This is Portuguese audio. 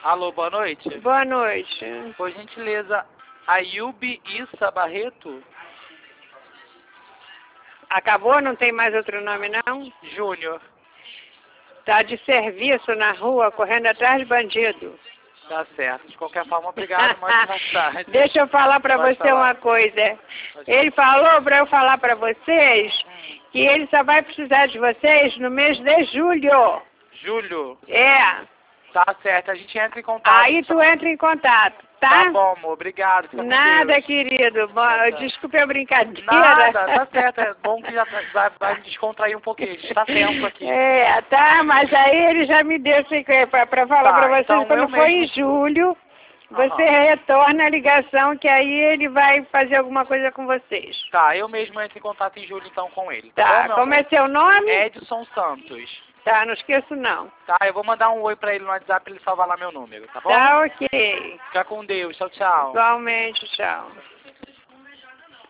Alô, boa noite. Boa noite. Por gentileza, Ayub Issa Barreto? Acabou? Não tem mais outro nome, não? Júnior. Tá de serviço na rua, correndo atrás de bandido. Tá certo. De qualquer forma, obrigado. Mais tarde. Deixa eu falar pra Pode você falar. uma coisa. Ele falou pra eu falar pra vocês que ele só vai precisar de vocês no mês de julho. Julho. É. Tá certo. A gente entra em contato. Aí tu entra em contato, Tá tá? bom, amor. Obrigado. Fica com Nada, Deus. querido. Desculpe a brincadeira. Nada, tá certo. É bom que já vai me descontrair um pouquinho. A gente tá tempo aqui. É, tá, mas aí ele já me deu assim, pra falar Tá, pra vocês, então quando eu for em mesmo- julho, você retorna a ligação, que aí ele vai fazer alguma coisa com vocês. Tá, eu mesmo entro em contato em julho então com ele. Tá, Tá, bom, meu como amor? é seu nome? Edson Santos. Tá, não esqueço não. Tá, eu vou mandar um oi pra ele no WhatsApp pra ele salvar lá meu número, tá bom? Tá, ok. Fica com Deus. Tchau, tchau. Igualmente, tchau.